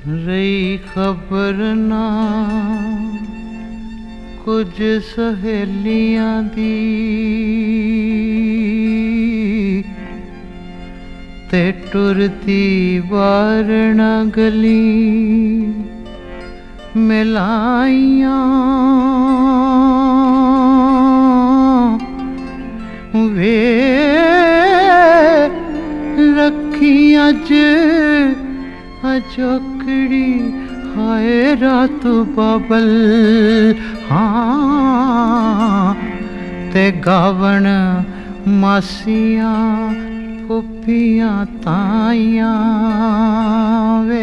रही खबर ना कुछ सहेलियां दी ते टुरदी वारना गली मिलाइयां वे रखी अज अजोकड़ी हाय रात बाबल हाँ ते गावण मासियां फुफियां ताइयां वे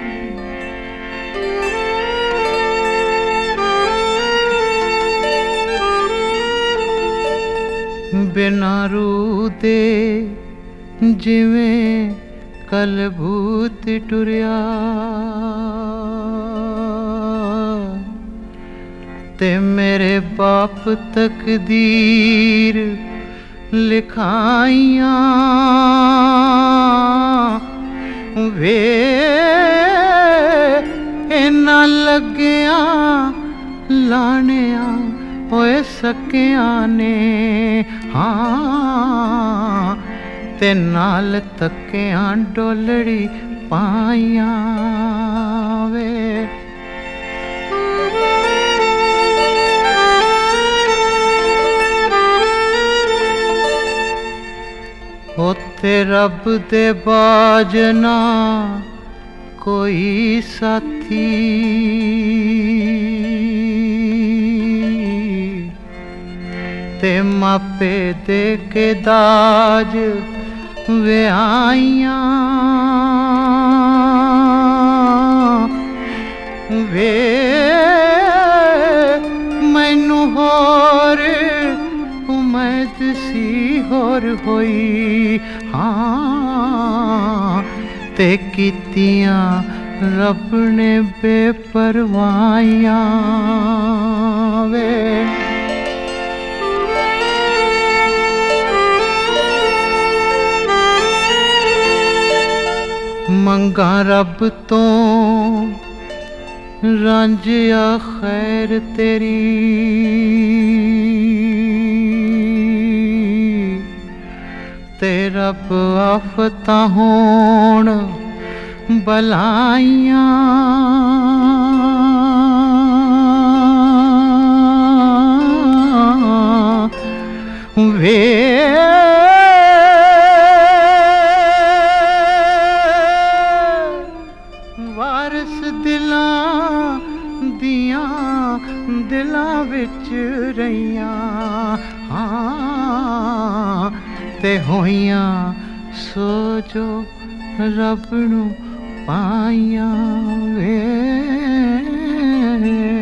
बिना रूह दे जिवें कल भूत टुरिया ते मेरे बाप तकदीर लिखाइयां वे इन्ना लग्गियां लानिया होए सकियां ने हाँ ते नाल तकियां डोलड़ी पाइयां वे उत्ते रब दे बाजना कोई साथी ते मापे दे के दाज वे आइयां वे मैनू होर उम्मीद सी होर होई हाँ ते कीतियां रब ने बेपरवाहियां वे मंगा रब तो रांझिया खैर तेरी ते रब आफतां होण बलाइयां वे वारस दिलां दियां दिलां विच रहियां हाँ ते होइयां सो जो रब नू पाइयां वे